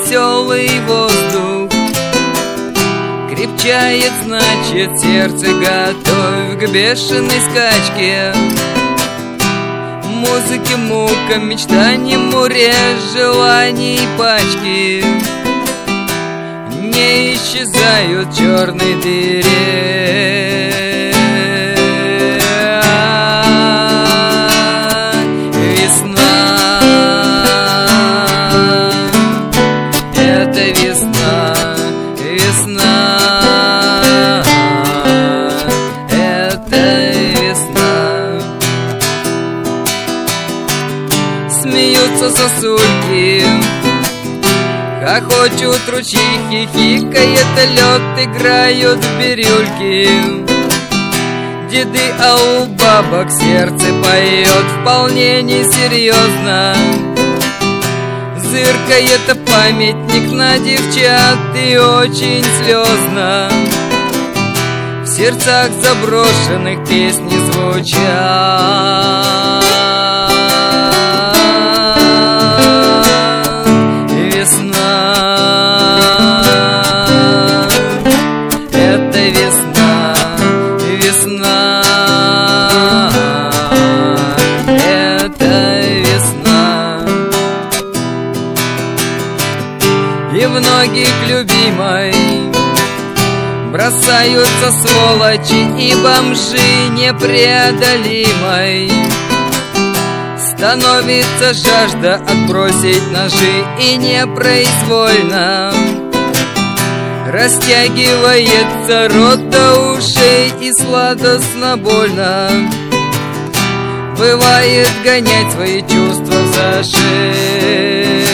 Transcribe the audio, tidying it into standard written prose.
веселый воздух. Крепчает, значит, сердце, готовь к бешеной скачке. Музыки мука, мечтаний море, желаний пачки. Не исчезают в черной дыре. Смеются сосульки, хохочут ручьи, хихикает лед, играют в бирюльки. Деды, а у бабок сердце поет вполне несерьезно. Зыркает памятник на девчат и очень слезно. В сердцах заброшенных песни звучат. И в многих любимой бросаются сволочи и бомжи непреодолимой. Становится жажда отбросить ножи и непроизвольно растягивается рот до ушей и сладостно больно. Бывает гонять свои чувства за шею.